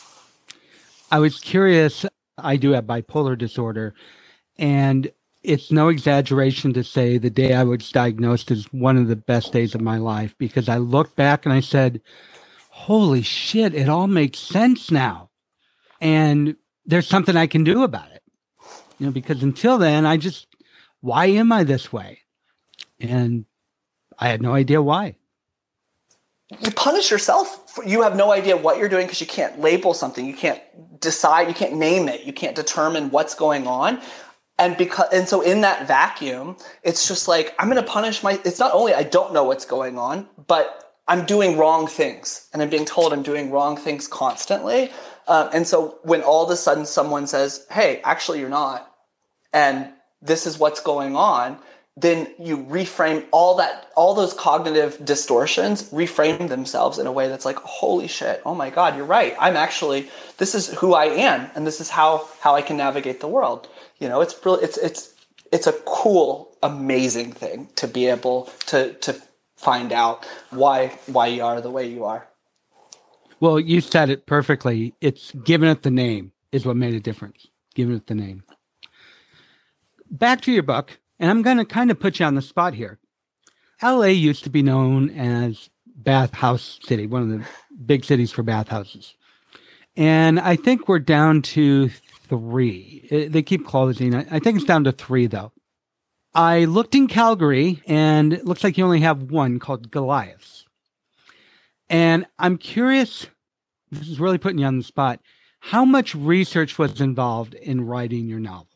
[SPEAKER 1] I was curious. I do have bipolar disorder, and it's no exaggeration to say the day I was diagnosed is one of the best days of my life, because I looked back and I said, holy shit, it all makes sense now. And there's something I can do about it. Because until then, why am I this way? And I had no idea why.
[SPEAKER 5] you punish yourself. You have no idea what you're doing because you can't label something. You can't decide. You can't name it. You can't determine what's going on. And so in that vacuum, it's just like, I'm going to punish it's not only I don't know what's going on, but I'm doing wrong things. And I'm being told I'm doing wrong things constantly. And so when all of a sudden someone says, hey, actually you're not, and this is what's going on, then you reframe all those cognitive distortions, reframe themselves in a way that's like, holy shit, oh my God, you're right. This is who I am, and this is how I can navigate the world. It's really, it's a cool, amazing thing to be able to find out why you are the way you are.
[SPEAKER 1] Well, you said it perfectly. It's giving it the name is what made a difference. Giving it the name. Back to your book. And I'm going to kind of put you on the spot here. LA used to be known as Bathhouse City, one of the big cities for bathhouses. And I think we're down to 3. They keep closing. I think it's down to 3, though. I looked in Calgary, and it looks like you only have one called Goliaths. And I'm curious, this is really putting you on the spot, how much research was involved in writing your novel?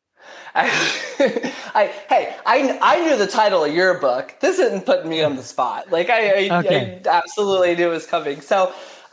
[SPEAKER 5] I knew the title of your book. This isn't putting me on the spot. Like I absolutely knew it was coming. So,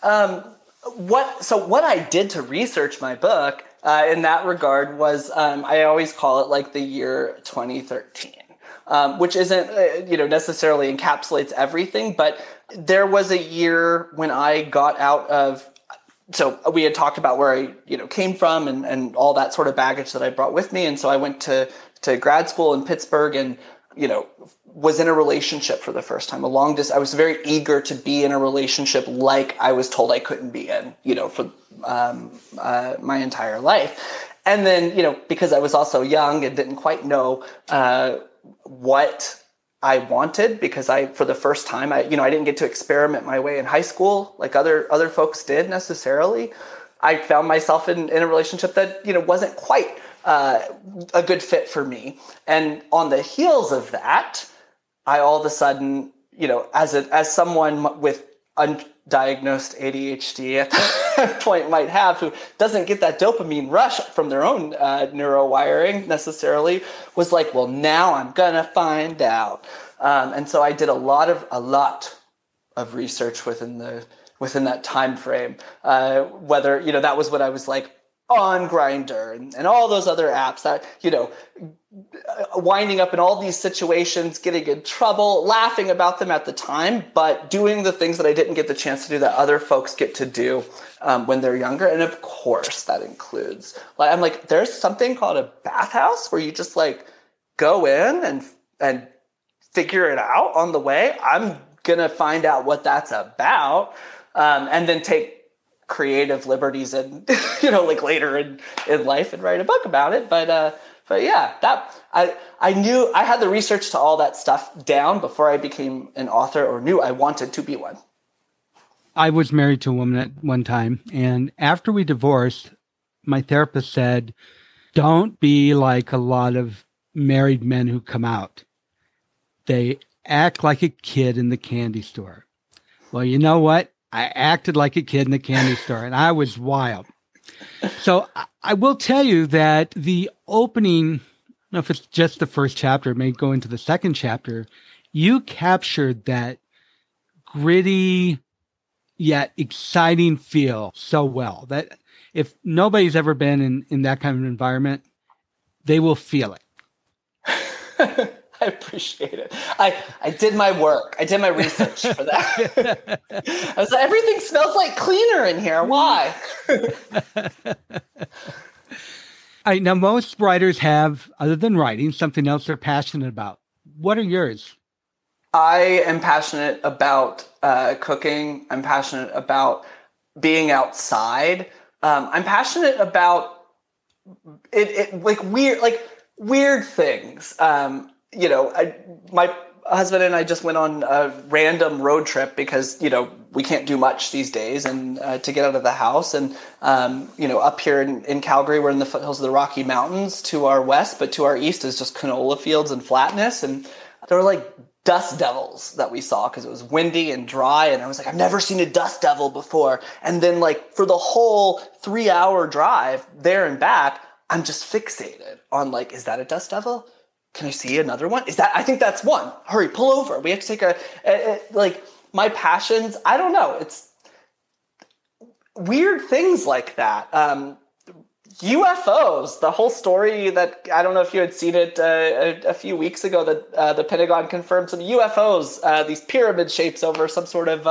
[SPEAKER 5] what I did to research my book in that regard was I always call it like the year 2013, which isn't necessarily encapsulates everything, but there was a year when I got out of. So we had talked about where I, came from and all that sort of baggage that I brought with me. And so I went to grad school in Pittsburgh and, was in a relationship for the first time. I was very eager to be in a relationship like I was told I couldn't be in, for my entire life. And then, because I was also young and didn't quite know what I wanted, because for the first time, I didn't get to experiment my way in high school like other folks did necessarily. I found myself in a relationship that, wasn't quite a good fit for me. And on the heels of that, I all of a sudden, as someone with undiagnosed ADHD at that point might have, who doesn't get that dopamine rush from their own neurowiring necessarily, was like, well, now I'm gonna find out. And so I did a lot of research within that time frame. Whether that was what I was like on Grindr and all those other apps that winding up in all these situations, getting in trouble, laughing about them at the time, but doing the things that I didn't get the chance to do that other folks get to do when they're younger. And of course that includes, I'm like, there's something called a bathhouse where you just like go in and figure it out on the way. I'm going to find out what that's about. And then take creative liberties and, later in life and write a book about it. But yeah, that I knew I had the research to all that stuff down before I became an author or knew I wanted to be one.
[SPEAKER 1] I was married to a woman at one time, and after we divorced, my therapist said, don't be like a lot of married men who come out. They act like a kid in the candy store. Well, you know what? I acted like a kid in the candy store, and I was wild. So I will tell you that the opening, I don't know if it's just the first chapter, it may go into the second chapter, you captured that gritty yet exciting feel so well that if nobody's ever been in that kind of environment, they will feel it.
[SPEAKER 5] I appreciate it. I did my work. I did my research for that. I was like, everything smells like cleaner in here. Why?
[SPEAKER 1] Now, most writers have, other than writing, something else they're passionate about. What are yours?
[SPEAKER 5] I am passionate about cooking. I'm passionate about being outside. I'm passionate about it like weird things. My husband and I just went on a random road trip because, we can't do much these days and to get out of the house. And, up here in Calgary, we're in the foothills of the Rocky Mountains to our west, but to our east is just canola fields and flatness. And there were like dust devils that we saw because it was windy and dry. And I was like, I've never seen a dust devil before. And then like for the whole 3-hour drive there and back, I'm just fixated on like, is that a dust devil? Can I see another one? I think that's one. Hurry, pull over. We have to take like my passions. I don't know. It's weird things like that. UFOs, the whole story that, I don't know if you had seen it a few weeks ago, that the Pentagon confirmed some UFOs, these pyramid shapes over some sort of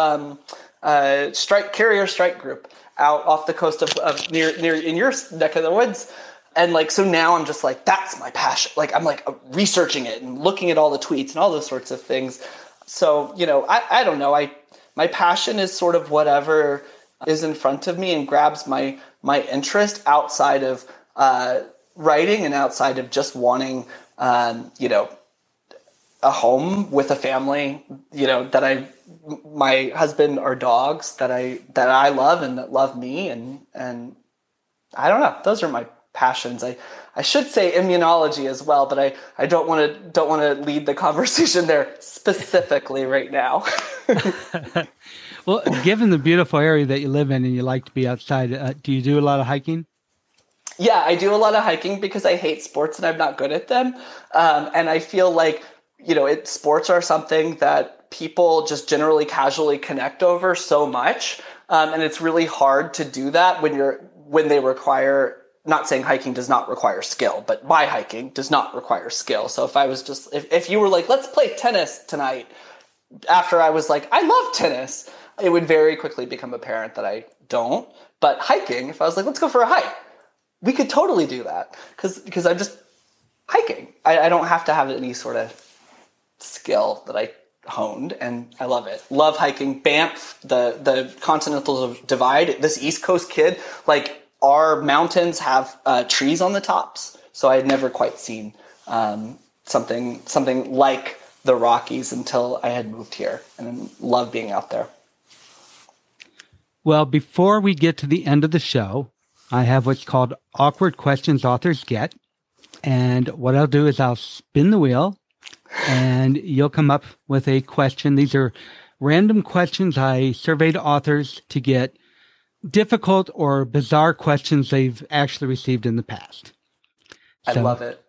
[SPEAKER 5] carrier strike group out off the coast of near in your neck of the woods. And like, so now I'm just like, that's my passion. Like, I'm like researching it and looking at all the tweets and all those sorts of things. So, you know, I don't know. My passion is sort of whatever is in front of me and grabs my interest outside of writing and outside of just wanting, you know, a home with a family, you know, my husband or dogs that I love and that love me. And I don't know, those are my passions. I should say immunology as well, but I don't want to lead the conversation there specifically right now.
[SPEAKER 6] Well, given the beautiful area that you live in and you like to be outside, do you do a lot of hiking?
[SPEAKER 5] Yeah, I do a lot of hiking because I hate sports and I'm not good at them. And I feel like, you know, sports are something that people just generally casually connect over so much. And it's really hard to do that when they require, not saying hiking does not require skill, but my hiking does not require skill. So if you were like, let's play tennis tonight, after I was like, I love tennis, it would very quickly become apparent that I don't. But hiking, if I was like, let's go for a hike, we could totally do that because I'm just hiking. I don't have to have any sort of skill that I honed, and I love it. Love hiking. Banff, the Continental Divide, this East Coast kid, like our mountains have trees on the tops. So I had never quite seen something like the Rockies until I had moved here, and I love being out there.
[SPEAKER 6] Well, before we get to the end of the show, I have what's called awkward questions authors get. And what I'll do is I'll spin the wheel and you'll come up with a question. These are random questions I surveyed authors to get difficult or bizarre questions they've actually received in the past.
[SPEAKER 5] I love it.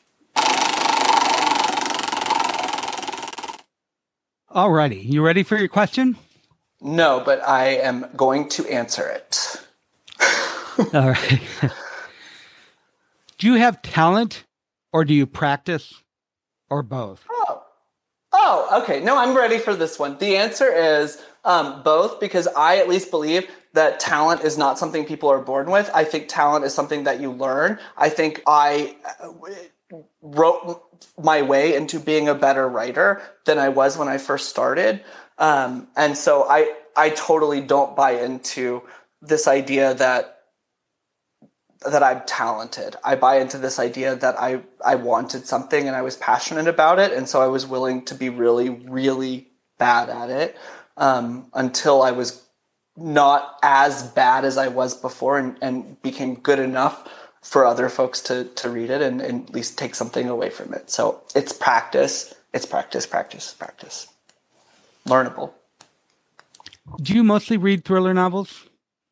[SPEAKER 6] Alrighty. You ready for your question?
[SPEAKER 5] No, but I am going to answer it.
[SPEAKER 6] All right. Do you have talent or do you practice or both?
[SPEAKER 5] Oh, okay. No, I'm ready for this one. The answer is both, because I at least believe that talent is not something people are born with. I think talent is something that you learn. I think I wrote my way into being a better writer than I was when I first started. And so I totally don't buy into this idea that I'm talented. I buy into this idea that I wanted something and I was passionate about it. And so I was willing to be really, really bad at it until I was not as bad as I was before and became good enough for other folks to read it and at least take something away from it. So it's practice. It's practice. Learnable.
[SPEAKER 6] Do you mostly read thriller novels?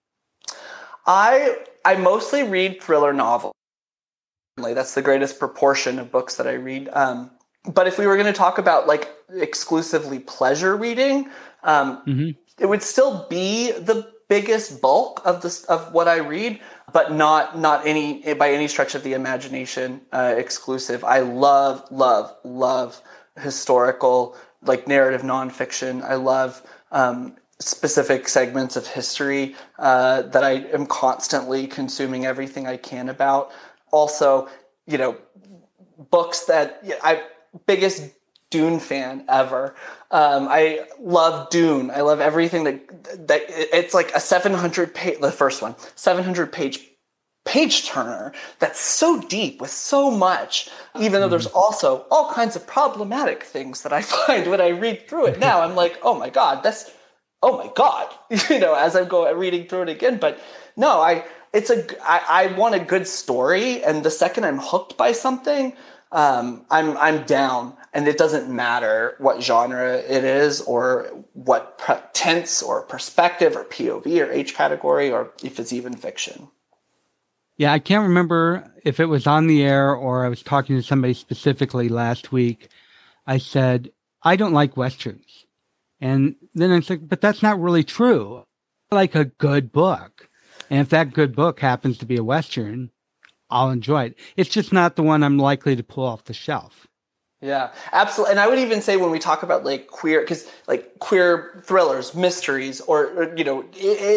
[SPEAKER 5] I mostly read thriller novels. That's the greatest proportion of books that I read. But if we were going to talk about like exclusively pleasure reading, it would still be the biggest bulk of what I read, but not any by any stretch of the imagination exclusive. I love historical, like narrative nonfiction. I love specific segments of history that I am constantly consuming everything I can about. Also, you know, books that biggest Dune fan ever. I love Dune. I love everything that it's like a 700 page, the first one, 700 page turner that's so deep with so much, even though there's also all kinds of problematic things that I find when I read through it now. I'm like, oh my God, you know, as I'm reading through it again. But no, I want a good story. And the second I'm hooked by something, I'm down. And it doesn't matter what genre it is or what tense or perspective or POV or H category or if it's even fiction.
[SPEAKER 6] Yeah, I can't remember if it was on the air or I was talking to somebody specifically last week. I said, I don't like Westerns. And then I said, but that's not really true. I like a good book. And if that good book happens to be a Western, I'll enjoy it. It's just not the one I'm likely to pull off the shelf.
[SPEAKER 5] Yeah, absolutely. And I would even say when we talk about like queer, because like queer thrillers, mysteries, or you know,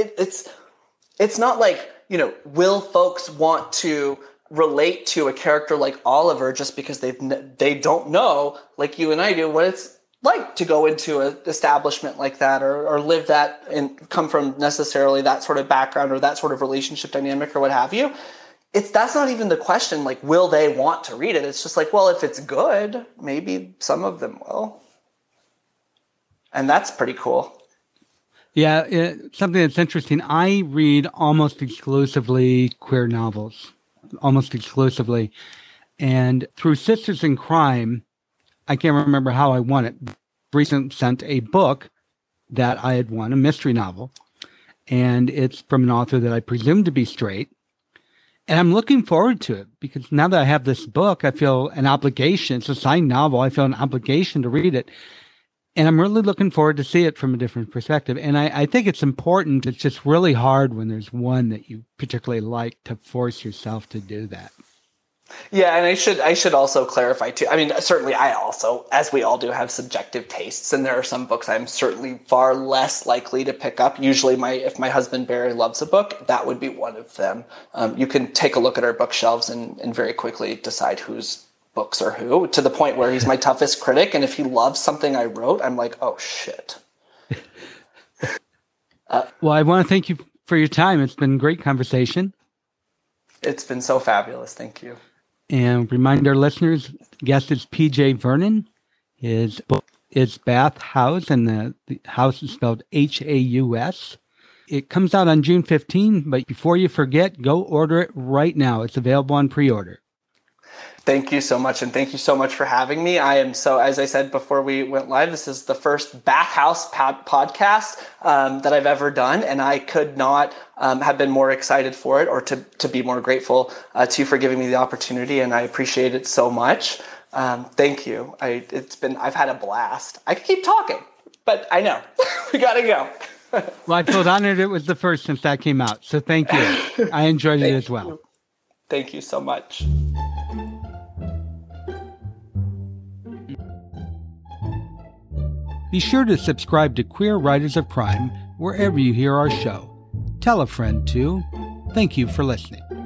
[SPEAKER 5] it's not like, you know, will folks want to relate to a character like Oliver just because they don't know, like you and I do, what it's like to go into an establishment like that or live that and come from necessarily that sort of background or that sort of relationship dynamic or what have you. That's not even the question, like, will they want to read it? It's just like, well, if it's good, maybe some of them will. And that's pretty cool.
[SPEAKER 6] Yeah, something that's interesting. I read almost exclusively queer novels, almost exclusively. And through Sisters in Crime, I can't remember how I won it. Recently sent a book that I had won, a mystery novel. And it's from an author that I presume to be straight. And I'm looking forward to it because now that I have this book, I feel an obligation. It's a signed novel. I feel an obligation to read it. And I'm really looking forward to see it from a different perspective. And I think it's important. It's just really hard when there's one that you particularly like to force yourself to do that.
[SPEAKER 5] Yeah, and I should also clarify too. I mean, certainly I also, as we all do, have subjective tastes, and there are some books I'm certainly far less likely to pick up. Usually, if my husband Barry loves a book, that would be one of them. You can take a look at our bookshelves and very quickly decide whose books are who, to the point where he's my toughest critic, and if he loves something I wrote, I'm like, oh shit.
[SPEAKER 6] Well, I want to thank you for your time. It's been a great conversation.
[SPEAKER 5] It's been so fabulous. Thank you.
[SPEAKER 6] And remind our listeners, guest is P.J. Vernon. His book is Bath House, and the house is spelled Haus. It comes out on June 15, but before you forget, go order it right now. It's available on pre-order.
[SPEAKER 5] Thank you so much, and thank you so much for having me. I am so, as I said before we went live, this is the first Bathhouse podcast that I've ever done, and I could not have been more excited for it or to be more grateful to you for giving me the opportunity, and I appreciate it so much. Thank you. I've had a blast. I could keep talking, but I know we gotta go.
[SPEAKER 6] Well, I feel honored it was the first since that came out, so thank you. I enjoyed it as well.
[SPEAKER 5] Thank you so much.
[SPEAKER 6] Be sure to subscribe to Queer Writers of Crime wherever you hear our show. Tell a friend too. Thank you for listening.